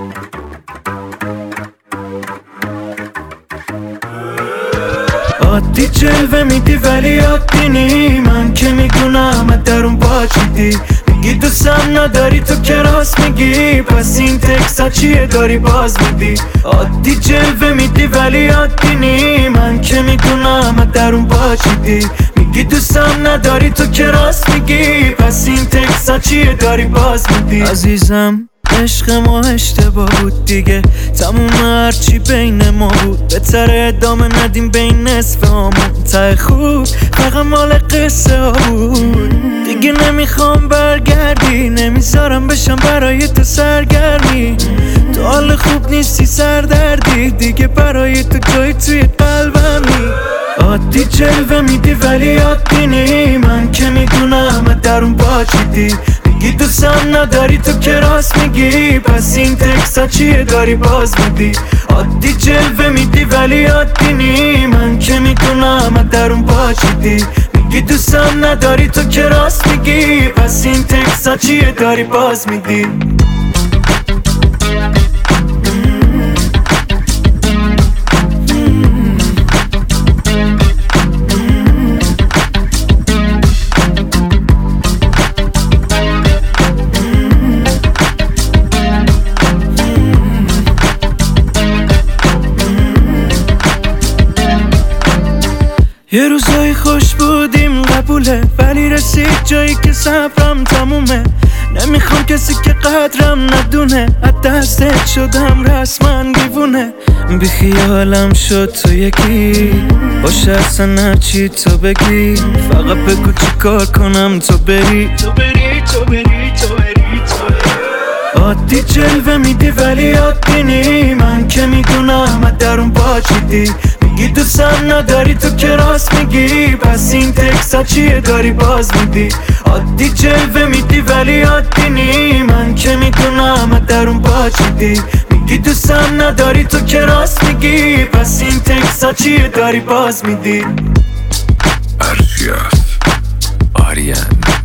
عادی جلوه میدی ولی عادی نی، من که میدونم درون پاچیدی. میگی دوستم نداری تو که راست میگی، پس این تکسا چیه داری باز میدی. عادی جلوه میدی ولی عادی نی، من که میدونم درون پاچیدی. میگی دوستم نداری تو که راست میگی، پس این تکسا چیه داری باز میدی. عزیزم عشق ما اشتباه بود دیگه، تموم هرچی بین ما بود. بهتره ادامه ندیم بین نصف همون، ته خوب فقط مال قصه ها بود. دیگه نمیخوام برگردی، نمیذارم بشم برای تو سرگرمی. تو حال خوب نیستی سردردی، دیگه برای تو جای توی قلبمی. عادی جلوه میدی ولی عادی نی، من که میدونم درون پاچیدی. میگی دوستم نداری تو که راست میگی، پس این تکسا چیه داری باز میدی. عادی جلوه میدی ولی عادی نی، من که میدونم درون پاچیدی. میگی دوستم نداری تو که راست میگی، پس این تکسا چیه داری باز میدی. یه روزای خوش بودیم قبوله، ولی رسید جایی که صبرم تمومه. نمیخوام کسی که قدرم ندونه، از دستت شدم رسما دیوونه. بی خیالم شد تو یکی، باشه اصلا هرچی تو بگی. فقط بگو چی کار کنم تو بری. عادی جلوه میدی ولی عادی نی، من که میدونم درون پاچیدی. میگی دوستم نداری تو که راست میگی، پس این تکسا چیه داری باز میدی. عادی جلوه میدی ولی عادی نی، من که میدونم درون پاچیدی. میگی دوستم نداری تو که راست میگی، پس این تکسا چیه داری باز میدی. ارشیاس آریان